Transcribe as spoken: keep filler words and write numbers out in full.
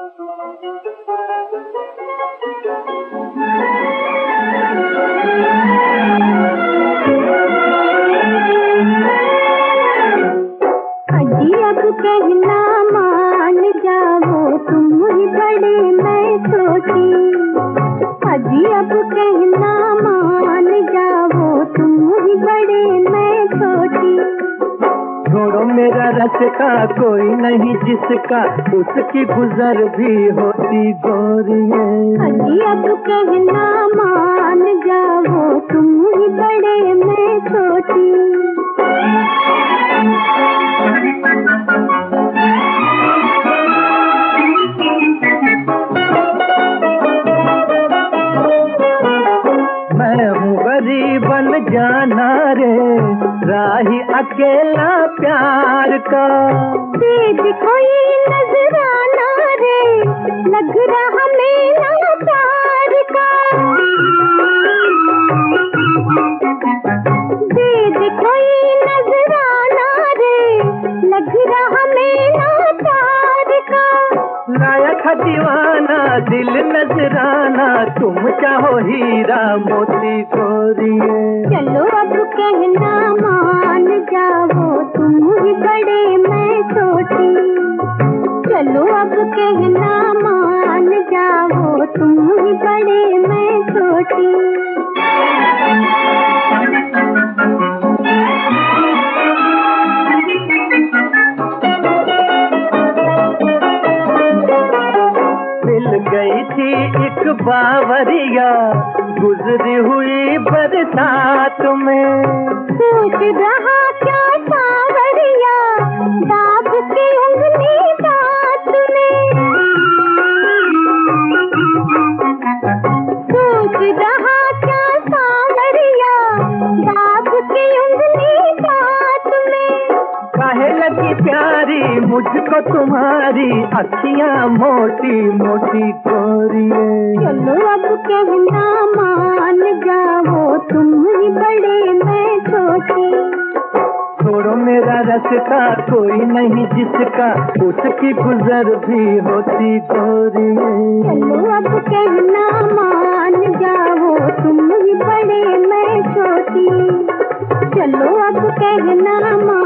अजी अब कहना मान जाओ, तुम ही बड़े मैं छोटी। अजी अब कहना मान जाओ, तुम ही बड़े मैं छोटी। छोड़ो मेरा रास्ता, कोई नहीं जिसका उसकी गुजर भी होती गोरिये। अजी अब कहना मान जाओ, तुम ही बड़े मैं छोटी। मैं हूँ गरीबन जाना रे, राही अकेला प्यार का। दे कोई नजराना रे, लग रहा मेरा प्यार का। दे कोई नजराना रे, लग रहा मेरा प्यार का। लाया था दीवाना दिल नजराना, तुम चाहो हीरा मोती गोरिये। चलो अब कहना मान जाओ, तुम ही बड़े मैं छोटी। चलो अब कहना मान जाओ, तुम ही बड़े मैं छोटी। मिल गई थी एक बावरिया, गुजरी हुई बरसात में। सोच रहा क्या सावरिया, दाग की उंगली दांत में। सोच रहा क्या सावरिया, दाग की उंगली दांत में। काहे लगी प्यारी मुझको तुम्हारी अखियां मोटी मोटी गोरिये। चलो अब कहना मान जाओ, तुम ही बड़े मैं छोटी। छोड़ो मेरा रास्ता, कोई नहीं जिसका उसकी गुजर भी होती गोरिये। चलो अब कहना मान जाओ, तुम ही बड़े मैं छोटी। चलो अब कहना मान